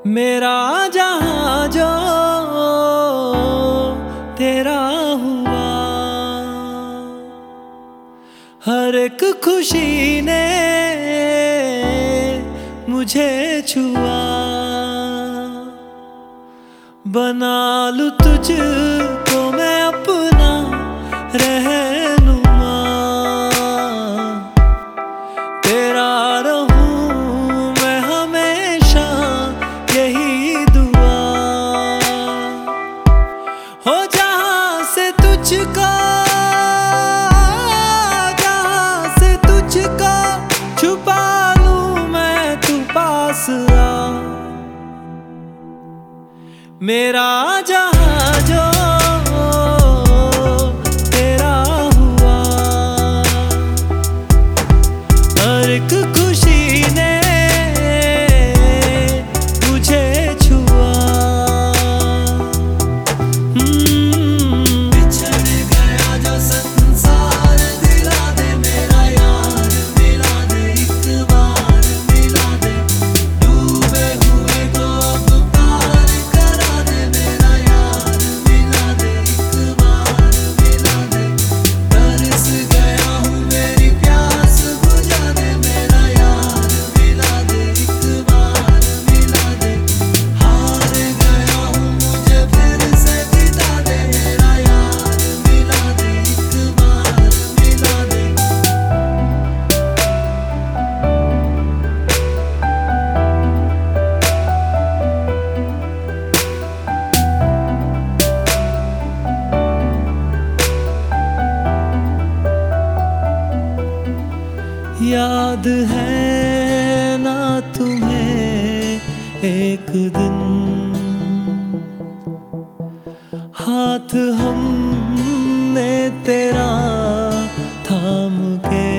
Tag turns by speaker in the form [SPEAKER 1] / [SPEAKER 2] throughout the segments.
[SPEAKER 1] मेरा जहां जो तेरा हुआ, हर एक खुशी ने मुझे छुआ। बना लूं तुझको मैं अपना रहनुमा, तेरा रहूं मैं हमेशा यही दुआ। हो जहां से तुझको छुपा लूं मैं, तू पास आ। मेरा जहां जो तेरा हुआ, हर एक खुशी ने मुझे छुआ। बिछड़ गया जो संसार, दिला दे मेरा यार, मिला दे एक बार, मिला दे डूबे हुए को अब पार करा दे मेरा यार, मिला दे एक बार, मिला दे। तरस गया हूँ मेरी प्यास बुझा दे मेरा यार, मिला दे एक बार, मिला दे। हार गया हूँ मुझे फिर से जिता दे मेरा यार, मिला दे एक बार, मिला दे। याद है ना तुम्हें एक दिन, हाथ हमने तेरा थाम के,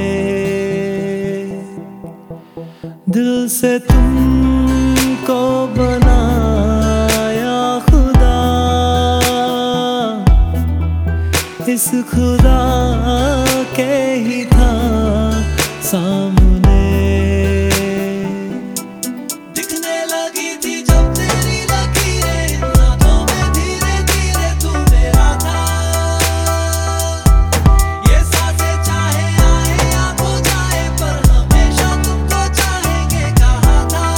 [SPEAKER 1] दिल से तुमको बनाया खुदा, इस खुदा के ही था सामने। दिखने लगी थी जब तेरी लकीरें, हाथों में धीरे धीरे तू मेरा था। ये सांसें चाहे आए या खो जाए, पर हमेशा तुमको चाहेंगे कहा था।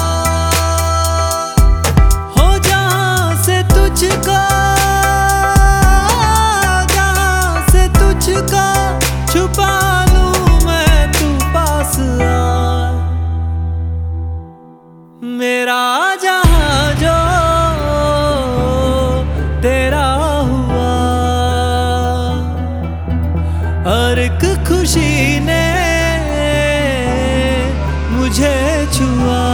[SPEAKER 1] हो जहां से तुझको छुपा लूं मैं, तू पास आ। मेरा जहां जो तेरा हुआ, हर एक खुशी ने मुझे छुआ।